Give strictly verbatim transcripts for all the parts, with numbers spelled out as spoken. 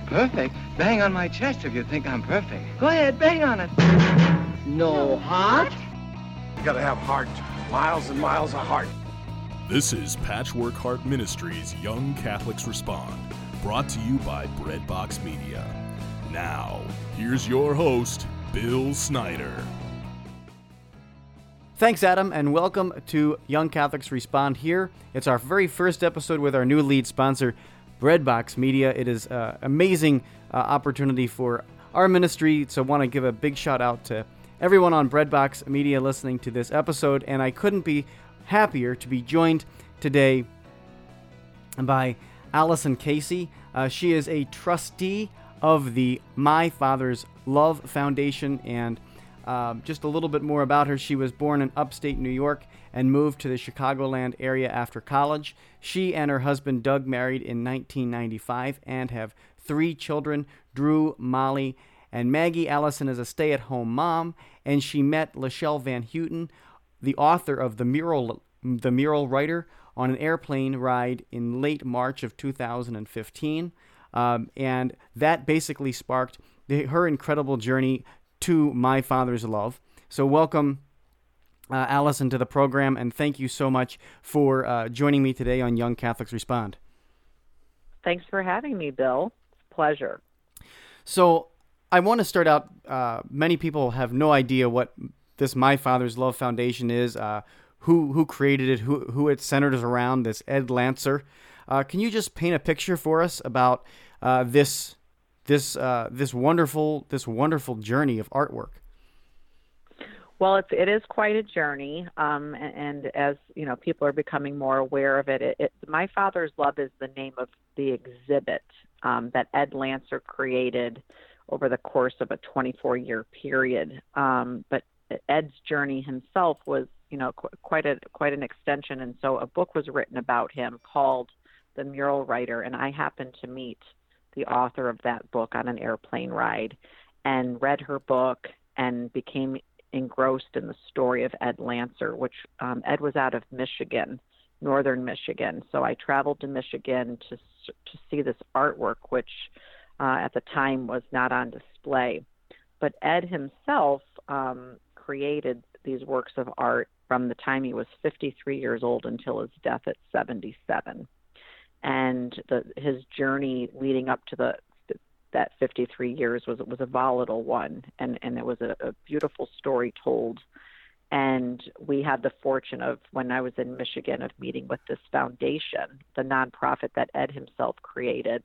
Perfect? Bang on my chest if you think I'm perfect. Go ahead, bang on it. No heart? You gotta have heart. Miles and miles of heart. This is Patchwork Heart Ministries Young Catholics Respond, brought to you by Breadbox Media. Now, here's your host, Bill Snyder. Thanks, Adam, and welcome to Young Catholics Respond here. It's our very first episode with our new lead sponsor, Breadbox Media. It is an amazing uh, opportunity for our ministry, so I want to give a big shout out to everyone on Breadbox Media listening to this episode, and I couldn't be happier to be joined today by Allison Casey. Uh, she is a trustee of the My Father's Love Foundation, and um, just a little bit more about her. She was born in upstate New York and moved to the Chicagoland area after college. She and her husband Doug married in nineteen ninety-five and have three children, Drew, Molly, and Maggie. Allison is a stay-at-home mom, and she met Lachelle Van Houten, the author of The Mural, The Mural Writer, on an airplane ride in late March of two thousand fifteen. Um, and that basically sparked the, her incredible journey to My Father's Love. So welcome, uh, Allison, to the program, and thank you so much for uh, joining me today on Young Catholics Respond. Thanks for having me, Bill. It's a pleasure. So I want to start out, uh, many people have no idea what this My Father's Love Foundation is, uh, who who created it, who who it centers around, this Ed Lancer. Uh, can you just paint a picture for us about uh, this this uh, this wonderful this wonderful journey of artwork? Well, it's, it is quite a journey, um, and, and as you know, people are becoming more aware of it. It, it. My Father's Love is the name of the exhibit um, that Ed Lancer created over the course of a twenty-four year period. Um, but Ed's journey himself was, you know, qu- quite a quite an extension, and so a book was written about him called The Mural Writer, and I happened to meet the author of that book on an airplane ride and read her book and became engrossed in the story of Ed Lancer, which um, Ed was out of Michigan, northern Michigan. So I traveled to Michigan to to see this artwork, which uh, at the time was not on display. But Ed himself um, created these works of art from the time he was fifty-three years old until his death at seventy-seven. And the, his journey leading up to the that fifty-three years was was a volatile one, and, and it was a, a beautiful story told. And we had the fortune of, when I was in Michigan, of meeting with this foundation, the nonprofit that Ed himself created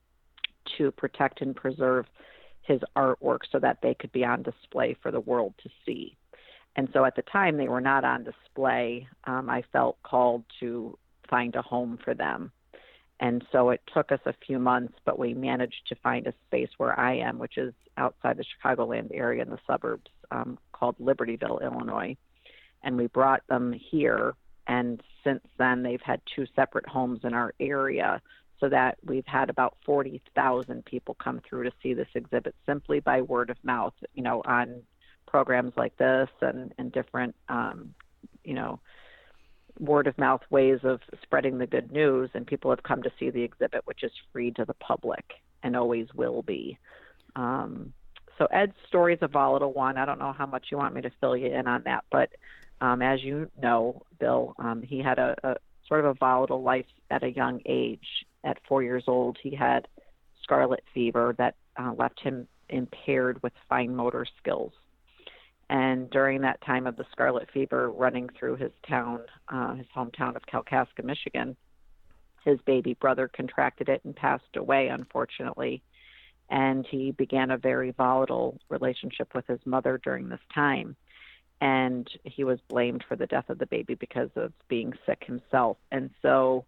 to protect and preserve his artwork so that they could be on display for the world to see. And so at the time they were not on display. Um, I felt called to find a home for them. And so it took us a few months, but we managed to find a space where I am, which is outside the Chicagoland area in the suburbs, um, called Libertyville, Illinois. And we brought them here. And since then, they've had two separate homes in our area, so that we've had about forty thousand people come through to see this exhibit simply by word of mouth, you know, on programs like this and, and different, um, you know, word of mouth ways of spreading the good news. And people have come to see the exhibit, which is free to the public and always will be. Um, so Ed's story is a volatile one. I don't know how much you want me to fill you in on that, but um, as you know, Bill, um, he had a, a sort of a volatile life at a young age. At four years old, he had scarlet fever that uh, left him impaired with fine motor skills. And during that time of the scarlet fever running through his town, uh, his hometown of Kalkaska, Michigan, his baby brother contracted it and passed away, unfortunately. And he began a very volatile relationship with his mother during this time. And he was blamed for the death of the baby because of being sick himself. And so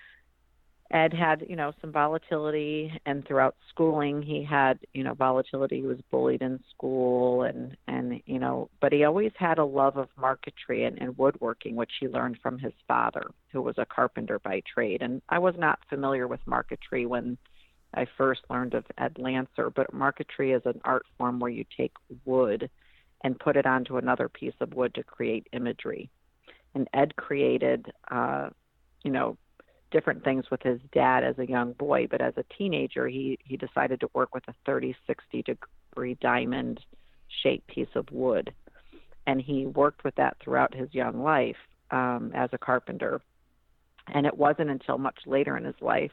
Ed had, you know, some volatility, and throughout schooling, he had, you know, volatility. He was bullied in school, and, and you know, but he always had a love of marquetry and, and woodworking, which he learned from his father, who was a carpenter by trade. And I was not familiar with marquetry when I first learned of Ed Lancer, but marquetry is an art form where you take wood and put it onto another piece of wood to create imagery. And Ed created, uh, you know, different things with his dad as a young boy, but as a teenager, he, he decided to work with a thirty, sixty degree diamond shaped piece of wood. And he worked with that throughout his young life um, as a carpenter. And it wasn't until much later in his life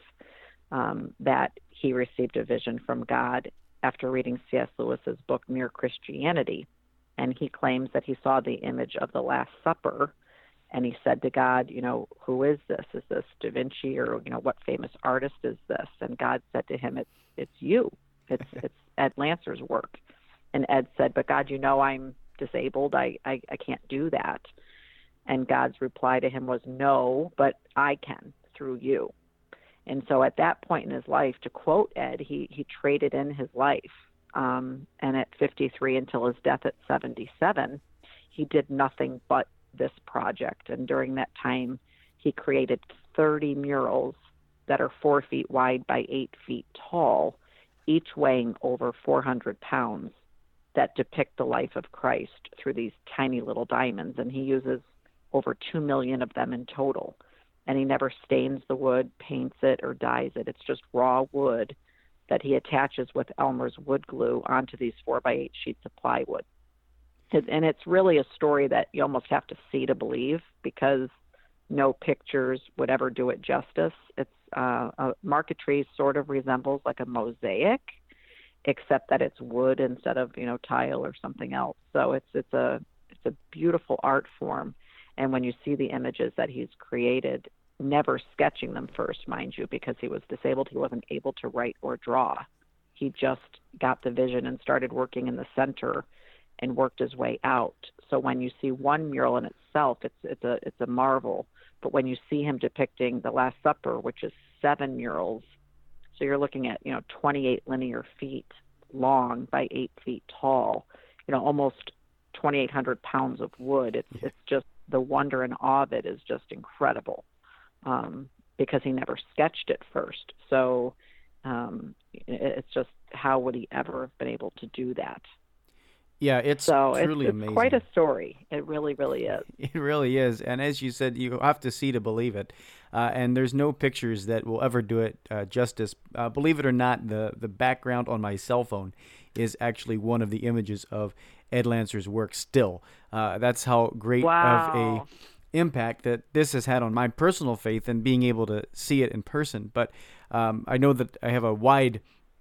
um, that he received a vision from God after reading C S Lewis's book, Mere Christianity. And he claims that he saw the image of the Last Supper, and he said to God, you know, who is this? Is this Da Vinci, or, you know, what famous artist is this? And God said to him, it's it's you. It's it's Ed Lancer's work. And Ed said, but God, you know, I'm disabled. I, I, I can't do that. And God's reply to him was, no, but I can through you. And so at that point in his life, to quote Ed, he, he traded in his life. Um, and at fifty-three until his death at seventy-seven, he did nothing but this project. And during that time, he created thirty murals that are four feet wide by eight feet tall, each weighing over four hundred pounds, that depict the life of Christ through these tiny little diamonds. And he uses over two million of them in total. And he never stains the wood, paints it, or dyes it. It's just raw wood that he attaches with Elmer's wood glue onto these four by eight sheets of plywood. And it's really a story that you almost have to see to believe, because no pictures would ever do it justice. It's uh, a marquetry sort of resembles like a mosaic, except that it's wood instead of, you know, tile or something else. So it's it's a it's a beautiful art form. And when you see the images that he's created, never sketching them first, mind you, because he was disabled, he wasn't able to write or draw. He just got the vision and started working in the center and worked his way out. So when you see one mural in itself, it's it's a it's a marvel. But when you see him depicting the Last Supper, which is seven murals, so you're looking at, you know, twenty-eight linear feet long by eight feet tall, you know, almost twenty-eight hundred pounds of wood. It's it's just, the wonder and awe of it is just incredible, um, because he never sketched it first. So um, it's just, how would he ever have been able to do that? Yeah, it's so truly it's, it's amazing. Quite a story. It really, really is. It really is. And as you said, you have to see to believe it. Uh, and there's no pictures that will ever do it uh, justice. Uh, believe it or not, the, the background on my cell phone is actually one of the images of Ed Lancer's work still. Uh, that's how great wow. of a impact that this has had on my personal faith and being able to see it in person. But um, I know that I have a wide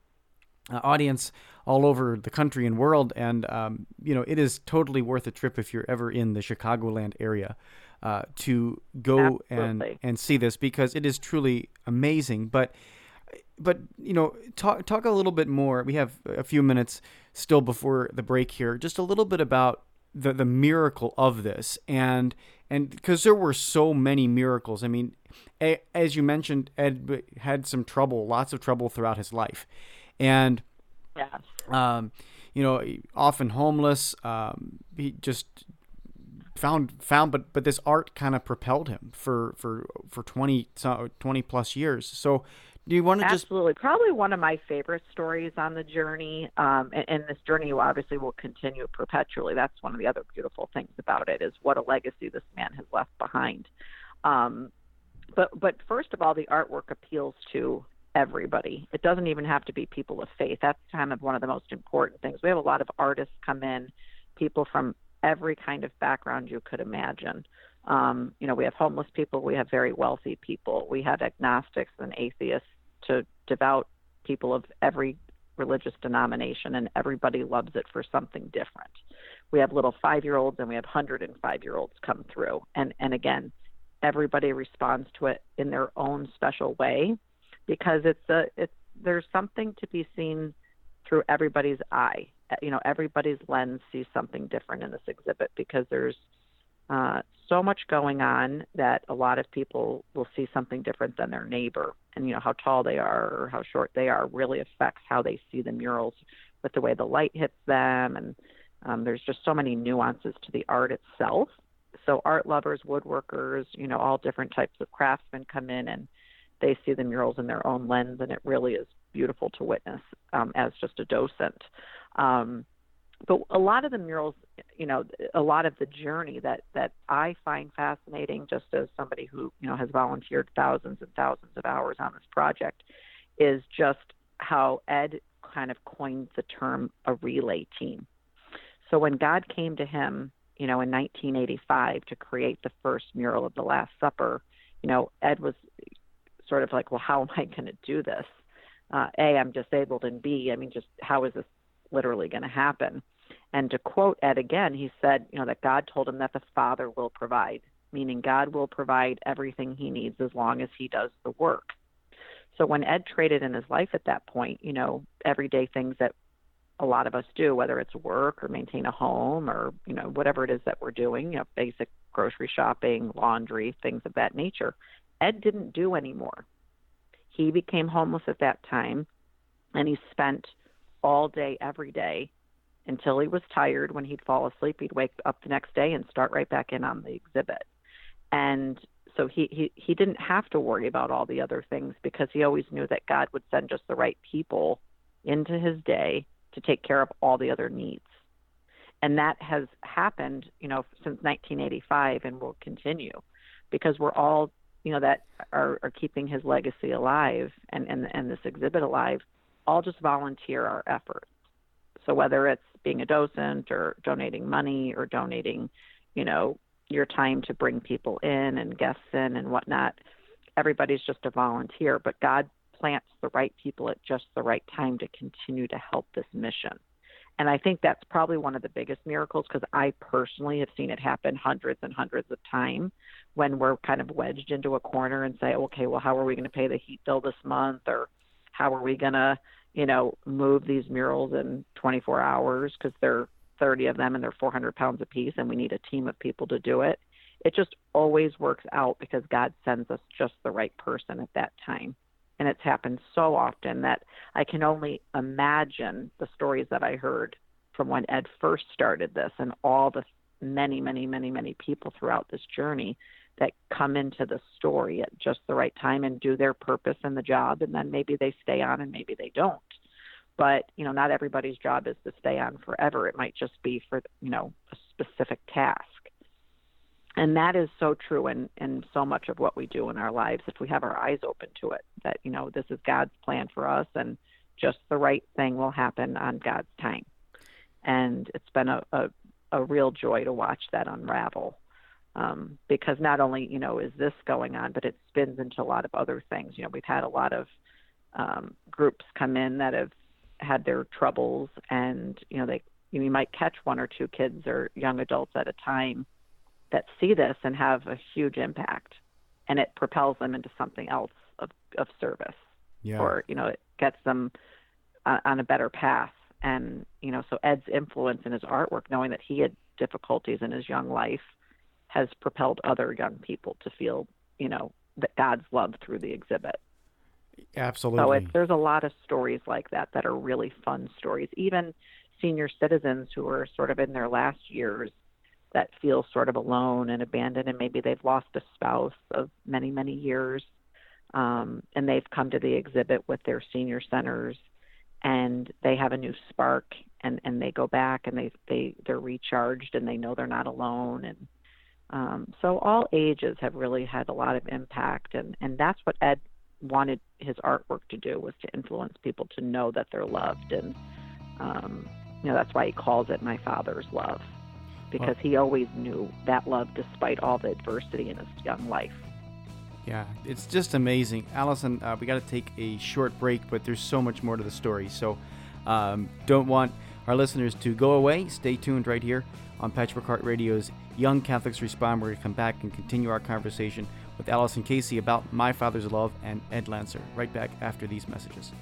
uh, audience all over the country and world, and um, you know, it is totally worth a trip if you're ever in the Chicagoland area uh, to go and and see this, because it is truly amazing. But but you know, talk talk a little bit more. We have a few minutes still before the break here. Just a little bit about the the miracle of this, and and because there were so many miracles. I mean, a, as you mentioned, Ed had some trouble, lots of trouble throughout his life, and yes. um, you know, often homeless. Um, he just found found, but but this art kind of propelled him for for for twenty, twenty plus years. So, do you want to just absolutely probably one of my favorite stories on the journey, um, and, and this journey obviously will continue perpetually. That's one of the other beautiful things about it, is what a legacy this man has left behind. Um, but but first of all, the artwork appeals to everybody. It doesn't even have to be people of faith. That's kind of one of the most important things. We have a lot of artists come in, people from every kind of background you could imagine. Um, you know, we have homeless people, we have very wealthy people, we have agnostics and atheists to devout people of every religious denomination, and everybody loves it for something different. We have little five-year-olds and we have one hundred five-year-olds come through. And, and again, everybody responds to it in their own special way, because it's a, it's, there's something to be seen through everybody's eye. You know, everybody's lens sees something different in this exhibit, because there's uh, so much going on that a lot of people will see something different than their neighbor. And, you know, how tall they are or how short they are really affects how they see the murals, with the way the light hits them. And um, there's just so many nuances to the art itself. So art lovers, woodworkers, you know, all different types of craftsmen come in and they see the murals in their own lens, and it really is beautiful to witness um, as just a docent. Um, but a lot of the murals, you know, a lot of the journey that, that I find fascinating, just as somebody who, you know, has volunteered thousands and thousands of hours on this project, is just how Ed kind of coined the term a relay team. So when God came to him, you know, in nineteen eighty-five to create the first mural of the Last Supper, you know, Ed was sort of like, well, how am I going to do this? Uh, A, I'm disabled, and B, I mean, just how is this literally going to happen? And to quote Ed again, he said, you know, that God told him that the Father will provide, meaning God will provide everything he needs as long as he does the work. So when Ed traded in his life at that point, you know, everyday things that a lot of us do, whether it's work or maintain a home or, you know, whatever it is that we're doing, you know, basic grocery shopping, laundry, things of that nature, Ed didn't do anymore. He became homeless at that time, and he spent all day, every day, until he was tired. When he'd fall asleep, he'd wake up the next day and start right back in on the exhibit. And so he, he, he didn't have to worry about all the other things, because he always knew that God would send just the right people into his day to take care of all the other needs. And that has happened, you know, since nineteen eighty-five, and will continue, because we're all, you know, that are, are keeping his legacy alive and, and, and this exhibit alive, all just volunteer our efforts. So whether it's being a docent or donating money or donating, you know, your time to bring people in and guests in and whatnot, everybody's just a volunteer, but God plants the right people at just the right time to continue to help this mission. And I think that's probably one of the biggest miracles, because I personally have seen it happen hundreds and hundreds of times when we're kind of wedged into a corner and say, okay, well, how are we going to pay the heat bill this month? Or how are we going to, you know, move these murals in twenty-four hours, because there are thirty of them and they're four hundred pounds a piece, and we need a team of people to do it. It just always works out because God sends us just the right person at that time. And it's happened so often that I can only imagine the stories that I heard from when Ed first started this, and all the many, many, many, many people throughout this journey that come into the story at just the right time and do their purpose in the job, and then maybe they stay on and maybe they don't. But, you know, not everybody's job is to stay on forever. It might just be for, you know, a specific task. And that is so true in, in so much of what we do in our lives, if we have our eyes open to it, that, you know, this is God's plan for us, and just the right thing will happen on God's time. And it's been a, a, a real joy to watch that unravel, um, because not only, you know, is this going on, but it spins into a lot of other things. You know, we've had a lot of um, groups come in that have had their troubles, and, you know, they you might catch one or two kids or young adults at a time that see this and have a huge impact, and it propels them into something else of, of service, yeah. or, you know, it gets them uh, on a better path. And, you know, so Ed's influence in his artwork, knowing that he had difficulties in his young life, has propelled other young people to feel, you know, that God's love through the exhibit. Absolutely. So it, there's a lot of stories like that that are really fun stories. Even senior citizens who are sort of in their last years that feel sort of alone and abandoned, and maybe they've lost a spouse of many, many years, um, and they've come to the exhibit with their senior centers, and they have a new spark, and, and they go back and they, they, they're recharged, and they know they're not alone. And um, so all ages have really had a lot of impact, and, and that's what Ed wanted his artwork to do, was to influence people to know that they're loved. And, um, you know, that's why he calls it My Father's Love, because well, he always knew that love despite all the adversity in his young life. Yeah, it's just amazing. Allison, uh, we got to take a short break, but there's so much more to the story. So um, don't want our listeners to go away. Stay tuned right here on Patchwork Heart Radio's Young Catholics Respond. We're going to come back and continue our conversation with Allison Casey about My Father's Love and Ed Lancer, right back after these messages.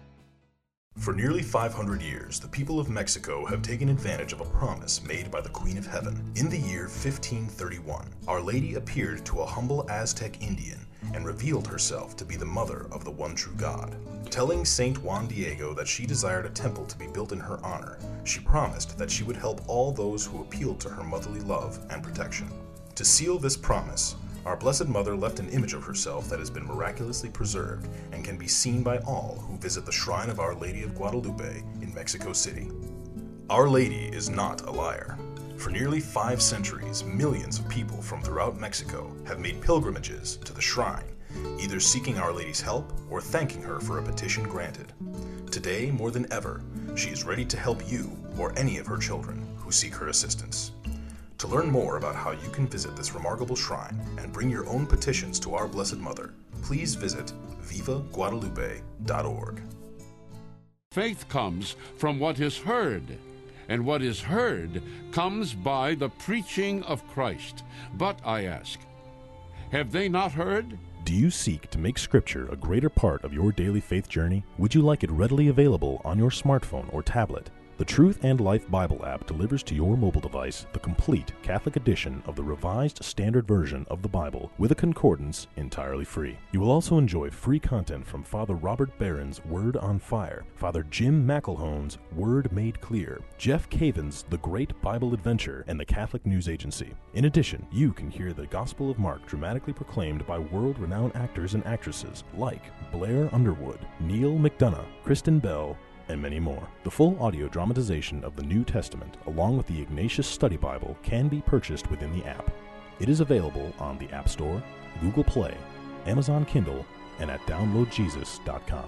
For nearly five hundred years, the people of Mexico have taken advantage of a promise made by the Queen of Heaven. In the year fifteen thirty-one, Our Lady appeared to a humble Aztec Indian and revealed herself to be the mother of the one true God. Telling Saint Juan Diego that she desired a temple to be built in her honor, she promised that she would help all those who appealed to her motherly love and protection. To seal this promise, our Blessed Mother left an image of herself that has been miraculously preserved and can be seen by all who visit the Shrine of Our Lady of Guadalupe in Mexico City. Our Lady is not a liar. For nearly five centuries, millions of people from throughout Mexico have made pilgrimages to the shrine, either seeking Our Lady's help or thanking her for a petition granted. Today, more than ever, she is ready to help you or any of her children who seek her assistance. To learn more about how you can visit this remarkable shrine and bring your own petitions to our Blessed Mother, please visit viva guadalupe dot org. Faith comes from what is heard, and what is heard comes by the preaching of Christ. But I ask, have they not heard? Do you seek to make Scripture a greater part of your daily faith journey? Would you like it readily available on your smartphone or tablet? The Truth and Life Bible app delivers to your mobile device the complete Catholic edition of the Revised Standard Version of the Bible with a concordance entirely free. You will also enjoy free content from Father Robert Barron's Word on Fire, Father Jim McElhone's Word Made Clear, Jeff Caven's The Great Bible Adventure, and the Catholic News Agency. In addition, you can hear the Gospel of Mark dramatically proclaimed by world-renowned actors and actresses like Blair Underwood, Neil McDonough, Kristen Bell, and many more. The full audio dramatization of the New Testament, along with the Ignatius Study Bible, can be purchased within the app. It is available on the App Store, Google Play, Amazon Kindle, and at download jesus dot com.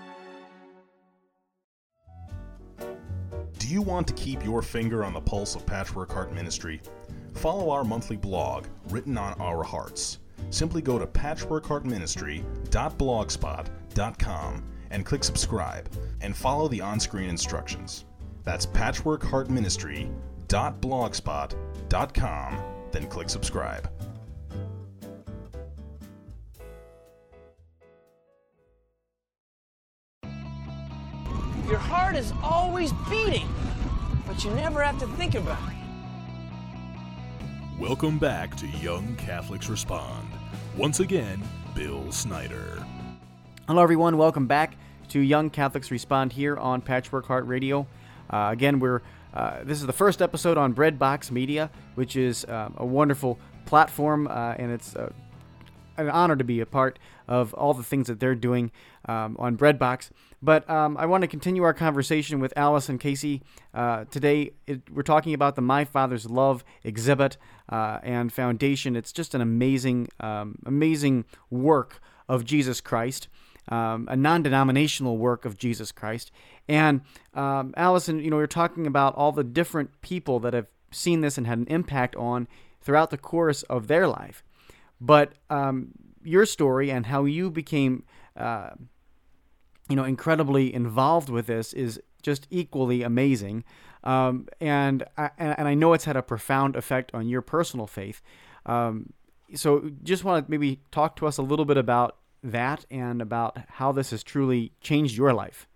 Do you want to keep your finger on the pulse of Patchwork Heart Ministry? Follow our monthly blog, Written on Our Hearts. Simply go to patchwork heart ministry dot blogspot dot com and click subscribe, and follow the on-screen instructions. That's patchwork heart ministry dot blogspot dot com, then click subscribe. Your heart is always beating, but you never have to think about it. Welcome back to Young Catholics Respond. Once again, Bill Snyder. Hello, everyone. Welcome back to Young Catholics Respond here on Patchwork Heart Radio. Uh, again, we're uh, this is the first episode on Breadbox Media, which is uh, a wonderful platform, uh, and it's uh, an honor to be a part of all the things that they're doing um, on Breadbox. But um, I want to continue our conversation with Alice and Casey. Uh, today, it, we're talking about the My Father's Love exhibit uh, and foundation. It's just an amazing, um, amazing work of Jesus Christ. Um, a non-denominational work of Jesus Christ. And um, Allison, you know, you're talking about all the different people that have seen this and had an impact on throughout the course of their life. But um, your story and how you became, uh, you know, incredibly involved with this is just equally amazing. Um, and I, and I know it's had a profound effect on your personal faith. Um, so just want to maybe talk to us a little bit about that and about how this has truly changed your life.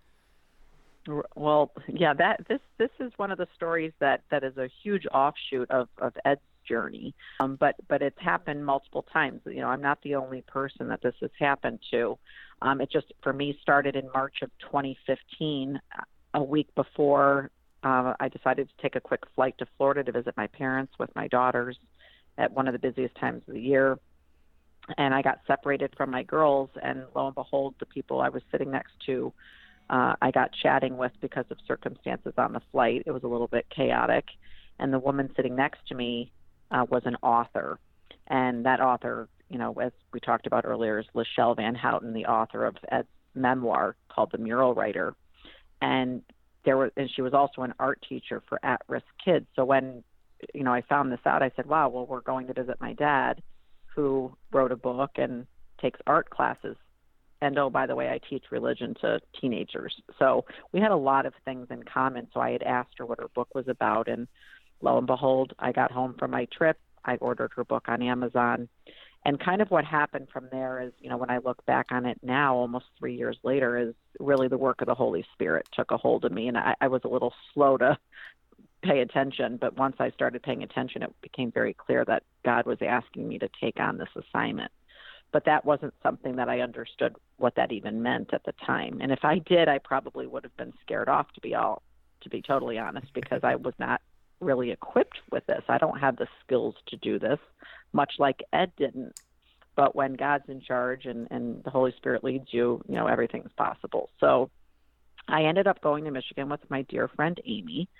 Well, yeah, that this this is one of the stories that, that is a huge offshoot of, of Ed's journey. Um, but but it's happened multiple times. You know, I'm not the only person that this has happened to. Um, it just, for me, started in March of twenty fifteen, a week before uh, I decided to take a quick flight to Florida to visit my parents with my daughters at one of the busiest times of the year. And I got separated from my girls, and lo and behold, the people I was sitting next to, uh, I got chatting with because of circumstances on the flight. It was a little bit chaotic. And the woman sitting next to me uh, was an author. And that author, you know, as we talked about earlier, is Lachelle Van Houten, the author of Ed's memoir called The Mural Writer. And there were, and she was also an art teacher for at-risk kids. So when, you know, I found this out, I said, wow, well, we're going to visit my dad, who wrote a book and takes art classes. And, oh, by the way, I teach religion to teenagers. So we had a lot of things in common. So I had asked her what her book was about. And lo and behold, I got home from my trip. I ordered her book on Amazon. And kind of what happened from there is, you know, when I look back on it now, almost three years later, is really the work of the Holy Spirit took a hold of me. And I, I was a little slow to pay attention, but once I started paying attention, it became very clear that God was asking me to take on this assignment. But that wasn't something that I understood what that even meant at the time. And if I did, I probably would have been scared off, to be all, to be totally honest, because I was not really equipped with this. I don't have the skills to do this, much like Ed didn't. But when God's in charge and, and the Holy Spirit leads you, you know, everything's possible. So I ended up going to Michigan with my dear friend Amy.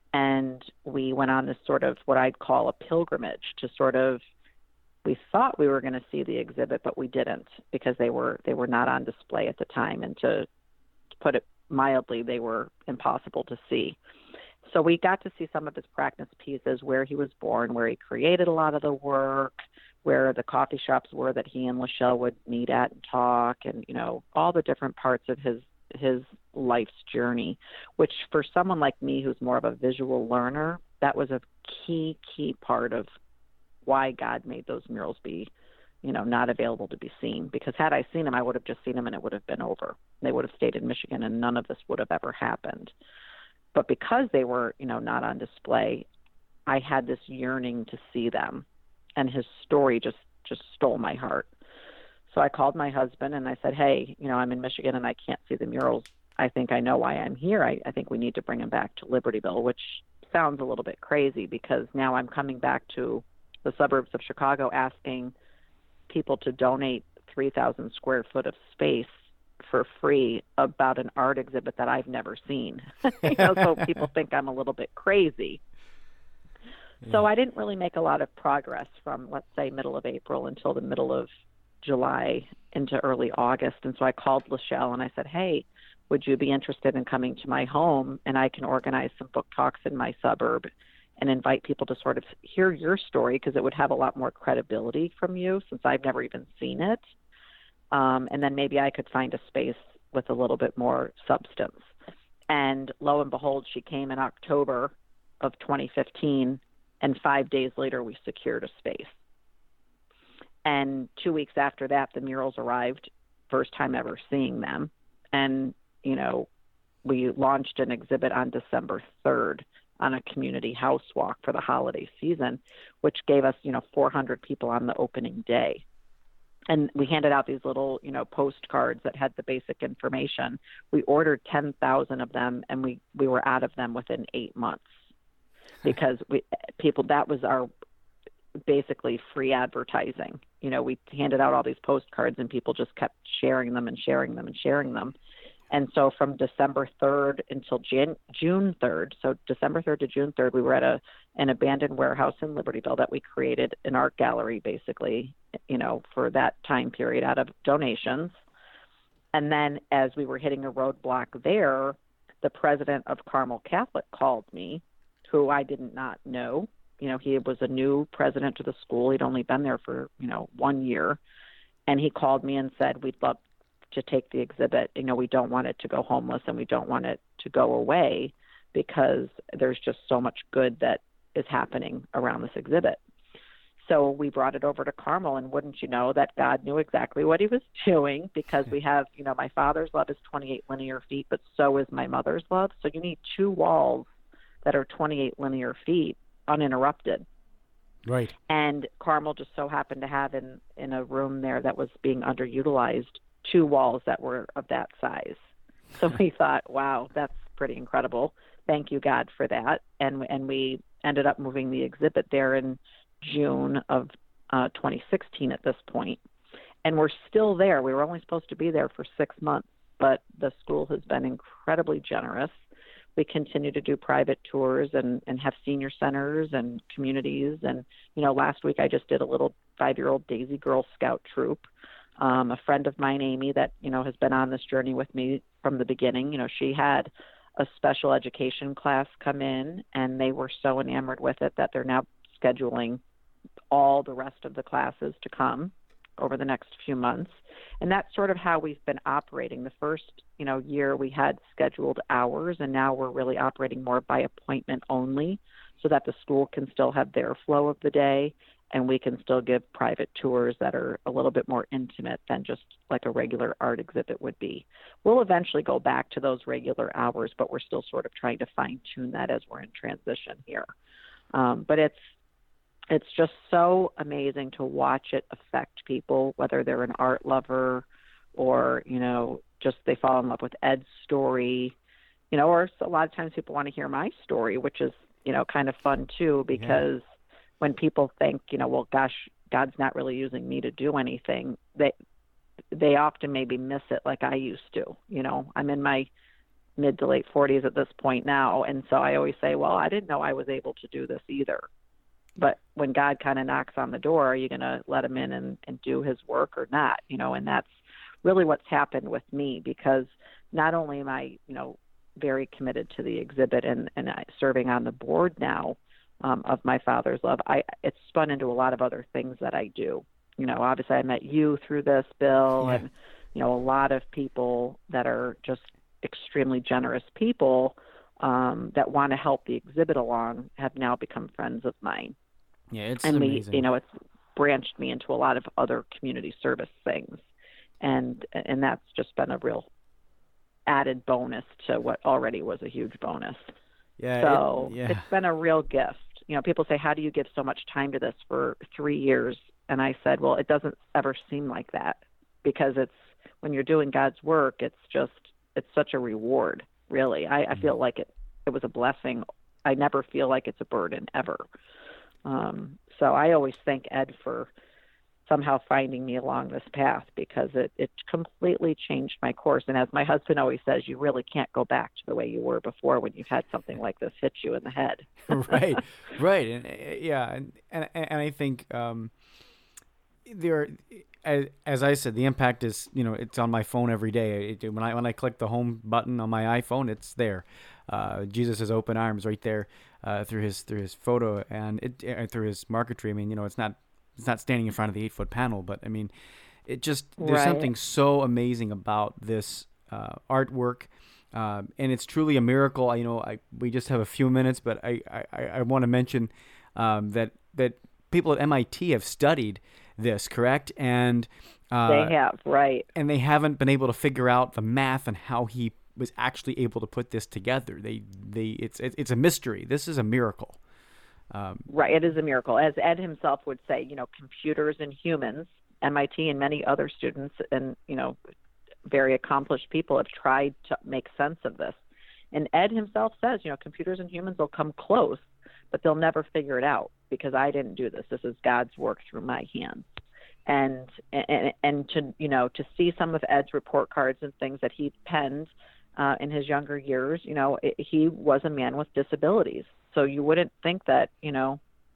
And we went on this sort of what I'd call a pilgrimage to sort of, we thought we were going to see the exhibit, but we didn't because they were they were not on display at the time. And to, to put it mildly, they were impossible to see. So we got to see some of his practice pieces, where he was born, where he created a lot of the work, where the coffee shops were that he and Lachelle would meet at and talk, and, you know, all the different parts of his his life's journey, which for someone like me who's more of a visual learner, that was a key, key part of why God made those murals be, you know, not available to be seen. Because had I seen them, I would have just seen them and it would have been over. They would have stayed in Michigan and none of this would have ever happened. But because they were, you know, not on display, I had this yearning to see them. And his story just, just stole my heart. So I called my husband and I said, hey, you know, I'm in Michigan and I can't see the murals. I think I know why I'm here. I, I think we need to bring them back to Libertyville, which sounds a little bit crazy because now I'm coming back to the suburbs of Chicago asking people to donate three thousand square foot of space for free about an art exhibit that I've never seen. You know, so people think I'm a little bit crazy. Yeah. So I didn't really make a lot of progress from, let's say, middle of April until the middle of July into early August. And so I called Lachelle and I said, hey, would you be interested in coming to my home and I can organize some book talks in my suburb and invite people to sort of hear your story, because it would have a lot more credibility from you since I've never even seen it. Um, and then maybe I could find a space with a little bit more substance. And lo and behold, she came in October of twenty fifteen, and five days later we secured a space. And two weeks after that, the murals arrived, first time ever seeing them. And, you know, we launched an exhibit on December third on a community house walk for the holiday season, which gave us, you know, four hundred people on the opening day. And we handed out these little, you know, postcards that had the basic information. We ordered ten thousand of them, and we, we were out of them within eight months because we people, that was our basically free advertising. You know, we handed out all these postcards and people just kept sharing them and sharing them and sharing them. And so from December third until Jan- June third, so December third to June third, we were at a an abandoned warehouse in Libertyville that we created an art gallery, basically, you know, for that time period out of donations. And then as we were hitting a roadblock there, the president of Carmel Catholic called me, who I did not know. You know, he was a new president to the school. He'd only been there for, you know, one year. And he called me and said, we'd love to take the exhibit. You know, we don't want it to go homeless and we don't want it to go away because there's just so much good that is happening around this exhibit. So we brought it over to Carmel, and wouldn't you know that God knew exactly what he was doing, because we have, you know, my father's love is twenty-eight linear feet, but so is my mother's love. So you need two walls that are twenty-eight linear feet uninterrupted. Right. And Carmel just so happened to have in, in a room there that was being underutilized two walls that were of that size. So we thought, wow, that's pretty incredible. Thank you, God, for that. And and we ended up moving the exhibit there in June of uh, twenty sixteen at this point. And we're still there. We were only supposed to be there for six months, but the school has been incredibly generous. We continue to do private tours and, and have senior centers and communities. And, you know, last week I just did a little five-year-old Daisy Girl Scout troop. Um, a friend of mine, Amy, that, you know, has been on this journey with me from the beginning, you know, she had a special education class come in, and they were so enamored with it that they're now scheduling all the rest of the classes to come over the next few months. And that's sort of how we've been operating. The first, you know, year we had scheduled hours, and now we're really operating more by appointment only, so that the school can still have their flow of the day, and we can still give private tours that are a little bit more intimate than just like a regular art exhibit would be. We'll eventually go back to those regular hours, but we're still sort of trying to fine-tune that as we're in transition here. Um, but it's it's just so amazing to watch it affect people, whether they're an art lover or, you know, just they fall in love with Ed's story, you know, or a lot of times people want to hear my story, which is, you know, kind of fun too, because yeah. when people think, you know, well, gosh, God's not really using me to do anything, they they often maybe miss it like I used to. You know, I'm in my mid to late forties at this point now. And so I always say, well, I didn't know I was able to do this either. But when God kind of knocks on the door, are you going to let him in and, and do his work or not? You know, and that's really what's happened with me, because not only am I, you know, very committed to the exhibit and, and serving on the board now um, of My Father's Love, I it's spun into a lot of other things that I do. You know, obviously I met you through this, Bill, yeah. and, you know, a lot of people that are just extremely generous people um, that want to help the exhibit along have now become friends of mine. Yeah, it's and amazing. we, you know, it's branched me into a lot of other community service things, and and that's just been a real added bonus to what already was a huge bonus. Yeah. So it, yeah. it's been a real gift. You know, people say, how do you give so much time to this for three years? And I said, well, it doesn't ever seem like that, because it's when you're doing God's work, it's just, it's such a reward, really. I, I feel like it, it was a blessing. I never feel like it's a burden ever. Um, so I always thank Ed for somehow finding me along this path, because it, it completely changed my course. And as my husband always says, you really can't go back to the way you were before when you've had something like this hit you in the head. right, right. And yeah, and, and, and I think um, there, as, as I said, the impact is, you know, it's on my phone every day. It, when I when I click the home button on my iPhone, it's there. Uh, Jesus' open arms right there uh, through his through his photo and it uh, through his marquetry. I mean, you know, it's not it's not standing in front of the eight foot panel, but I mean, it just there's right. something so amazing about this uh, artwork, um, and it's truly a miracle. I, you know, I we just have a few minutes, but I I, I want to mention um, that that people at M I T have studied this, correct? And uh, they have, right? And they haven't been able to figure out the math and how he was actually able to put this together. They, they, it's, it's a mystery. This is a miracle. Um, right. It is a miracle. As Ed himself would say, you know, computers and humans, M I T and many other students and, you know, very accomplished people have tried to make sense of this. And Ed himself says, you know, computers and humans will come close, but they'll never figure it out, because I didn't do this. This is God's work through my hands. And, and, and to, you know, to see some of Ed's report cards and things that he penned, Uh, in his younger years, you know, it, he was a man with disabilities. So you wouldn't think that, you know,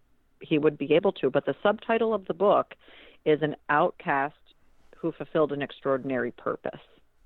he would be able to. But the subtitle of the book is An Outcast Who Fulfilled an Extraordinary Purpose.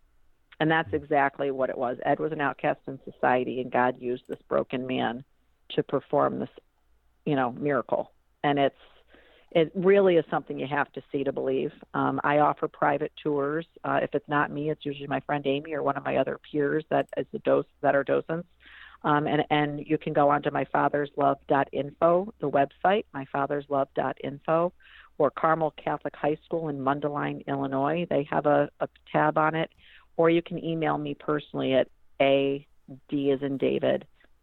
And that's exactly what it was. Ed was an outcast in society, and God used this broken man to perform this, you know, miracle. And it's, it really is something you have to see to believe. Um, I offer private tours. Uh, if it's not me, it's usually my friend Amy or one of my other peers that is the dose that are docents. Um, and, and you can go on to my fathers love dot info, the website, my fathers love dot info, or Carmel Catholic High School in Mundelein, Illinois. They have a, a tab on it. Or you can email me personally at A, D as in David,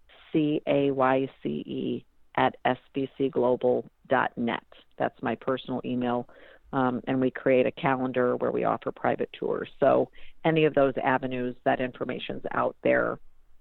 C A Y C E at S B C global dot net. That's my personal email. Um, and we create a calendar where we offer private tours. So any of those avenues, that information's out there.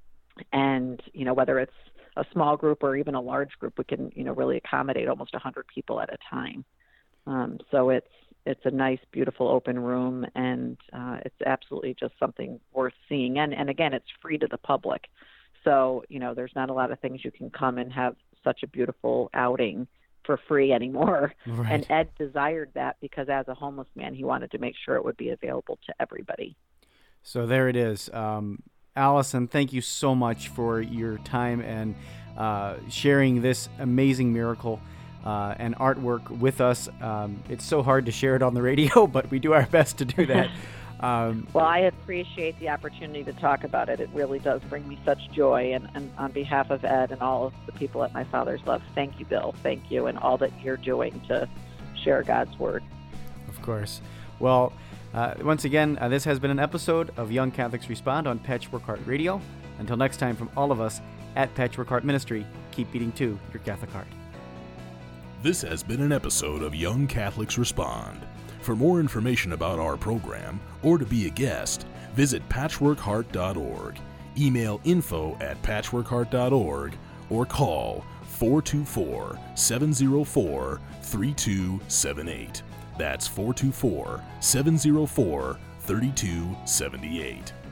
And, you know, whether it's a small group or even a large group, we can, you know, really accommodate almost one hundred people at a time. Um, so it's it's a nice, beautiful open room, and uh, it's absolutely just something worth seeing. And, and again, it's free to the public. So, you know, there's not a lot of things you can come and have such a beautiful outing for free anymore. Right. And Ed desired that, because as a homeless man, he wanted to make sure it would be available to everybody. So there it is. Um, Allison, thank you so much for your time and uh, sharing this amazing miracle uh, and artwork with us. Um, it's so hard to share it on the radio, but we do our best to do that. Um, well, I appreciate the opportunity to talk about it. It really does bring me such joy. And, and on behalf of Ed and all of the people at My Father's Love, thank you, Bill. Thank you, and all that you're doing to share God's Word. Of course. Well, uh, once again, uh, this has been an episode of Young Catholics Respond on Patchwork Heart Radio. Until next time, from all of us at Patchwork Heart Ministry, keep beating to your Catholic heart. This has been an episode of Young Catholics Respond. For more information about our program, or to be a guest, visit patchwork heart dot org, email info at patchwork heart dot org, or call four two four, seven zero four, three two seven eight. That's four two four, seven zero four, three two seven eight.